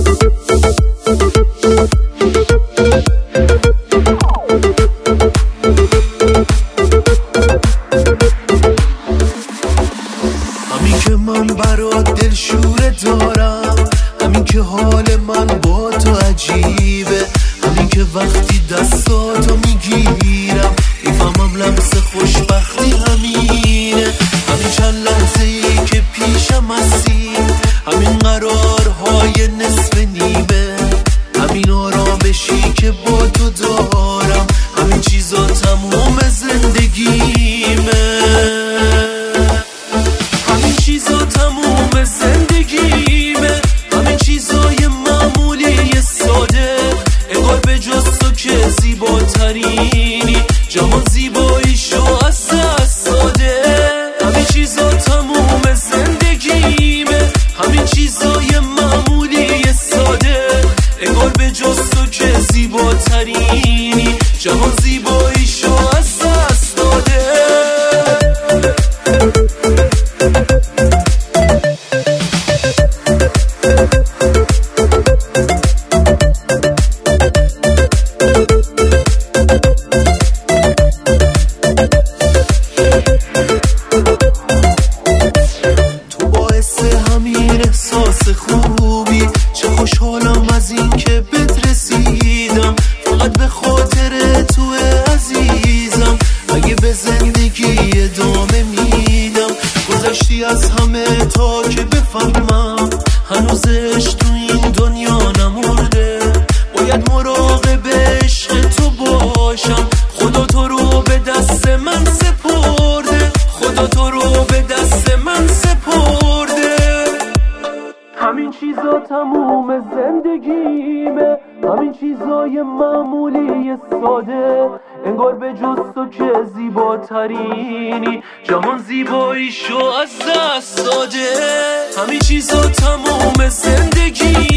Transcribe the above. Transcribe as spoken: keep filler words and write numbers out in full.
همین که من برات دلشوره دارم، همین که حال من با تو عجیبه، همین که وقتی دستاتو میگیرم میفهمم لمس خوشبختی همینه. همین چند لحظه ای که پیشم هستی، همین قرارهای نصف نیمه، همین آرامشی که با تو دارم، همین چیزا تموم زندگیمه. همین چیزا تموم زندگیمه، همین چیزای معمولی ساده، انگار به جز تو که زیباترینی، جهان زیباییشو از دست داده. همین چیزا تموم زندگیمه، همین چیزای معمولی ساده، انگار به جز تو که زیباترینی، جهان زیباییشو از دست داده. احساس خوبی، چه خوشحالم از این که بهت رسیدم، فقط به خاطر تو عزیزم. اگه به زندگی ادامه میدم، گذشتی از همه تا که بفهمم هنوزش تو این دنیا نمرده. باید مراقب عشق تو باشم، خدا تو رو به دست من سپرده، خدا تو رو به دست من سپرده. همین چیزا تموم زندگیمه، همین چیزای معمولی ساده، انگار به جز تو که زیباترینی، جهان زیباییشو از دست داده. همین چیزا تموم زندگی